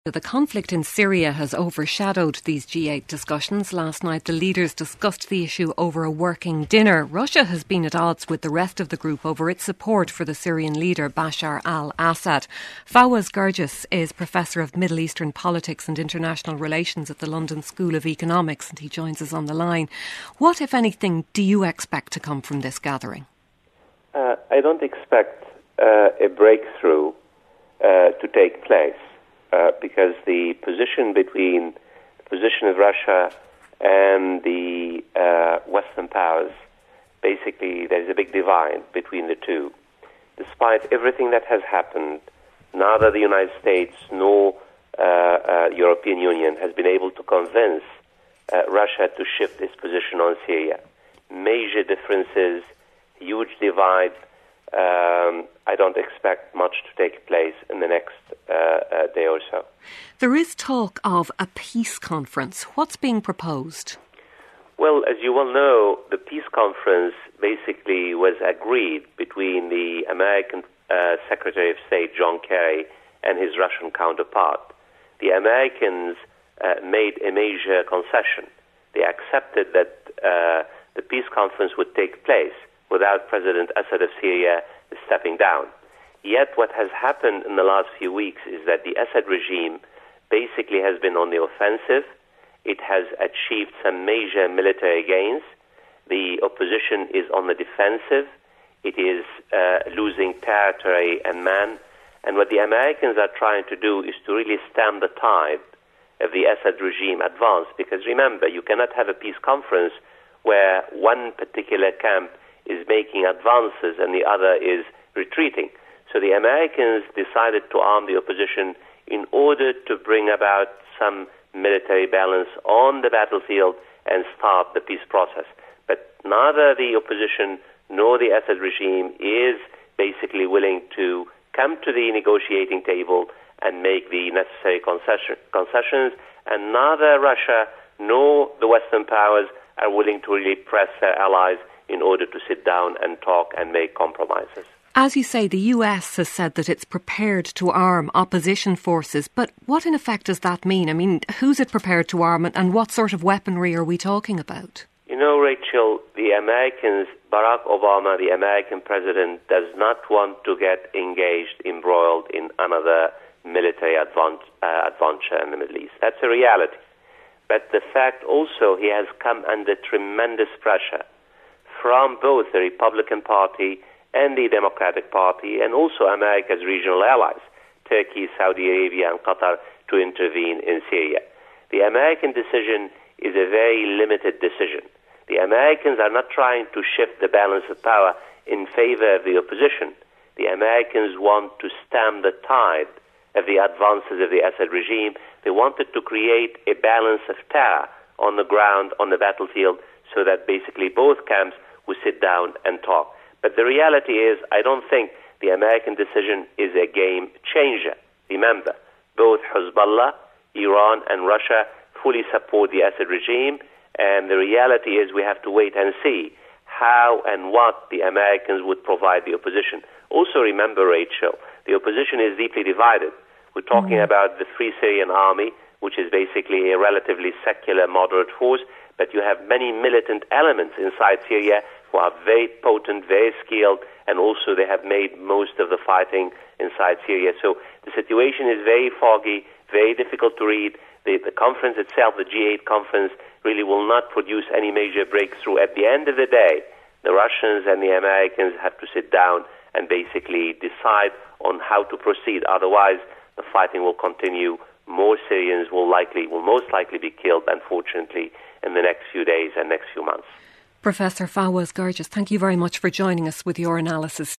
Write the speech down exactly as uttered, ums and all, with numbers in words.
The conflict in Syria has overshadowed these G eight discussions. Last night, the leaders discussed the issue over a working dinner. Russia has been at odds with the rest of the group over its support for the Syrian leader Bashar al-Assad. Fawaz Gerges is Professor of Middle Eastern Politics and International Relations at the London School of Economics, and he joins us on the line. What, if anything, do you expect to come from this gathering? Uh, I don't expect uh, a breakthrough uh, to take place. Uh, because the position between the position of Russia and the uh, Western powers, basically there's a big divide between the two. Despite everything that has happened, neither the United States nor uh, uh, European Union has been able to convince uh, Russia to shift its position on Syria. Major differences, huge divide. Um, I don't expect much to take place in the next uh, uh, day or so. There is talk of a peace conference. What's being proposed? Well, as you well know, the peace conference basically was agreed between the American uh, Secretary of State, John Kerry, and his Russian counterpart. The Americans uh, made a major concession. They accepted that uh, the peace conference would take place without President Assad of Syria stepping down. Yet what has happened in the last few weeks is that the Assad regime basically has been on the offensive. It has achieved some major military gains. The opposition is on the defensive. It is uh, losing territory and men. And what the Americans are trying to do is to really stem the tide of the Assad regime advance. Because remember, you cannot have a peace conference where one particular camp is making advances and the other is retreating. So the Americans decided to arm the opposition in order to bring about some military balance on the battlefield and start the peace process. But neither the opposition nor the Assad regime is basically willing to come to the negotiating table and make the necessary concession, concessions, and neither Russia nor the Western powers are willing to really press their allies in order to sit down and talk and make compromises. As you say, the U S has said that it's prepared to arm opposition forces, but what in effect does that mean? I mean, who's it prepared to arm and what sort of weaponry are we talking about? You know, Rachel, the Americans, Barack Obama, the American president, does not want to get engaged, embroiled in another military advent, uh, adventure in the Middle East. That's a reality. But the fact also he has come under tremendous pressure from both the Republican Party and the Democratic Party, and also America's regional allies, Turkey, Saudi Arabia, and Qatar, to intervene in Syria. The American decision is a very limited decision. The Americans are not trying to shift the balance of power in favor of the opposition. The Americans want to stem the tide of the advances of the Assad regime. They wanted to create a balance of terror on the ground, on the battlefield, so that basically both camps would sit down and talk. But the reality is, I don't think the American decision is a game changer. Remember, both Hezbollah, Iran, and Russia fully support the Assad regime, and the reality is we have to wait and see how and what the Americans would provide the opposition. Also remember, Rachel, the opposition is deeply divided. We're talking mm-hmm. about the Free Syrian Army, which is basically a relatively secular, moderate force, but you have many militant elements inside Syria who are very potent, very skilled, and also they have made most of the fighting inside Syria. So the situation is very foggy, very difficult to read. The, the conference itself, the G eight conference, really will not produce any major breakthrough. At the end of the day, the Russians and the Americans have to sit down and basically decide on how to proceed. Otherwise, the fighting will continue. More Syrians will likely, will most likely be killed, unfortunately, in the next few days and next few months. Professor Fawaz Gerges, thank you very much for joining us with your analysis.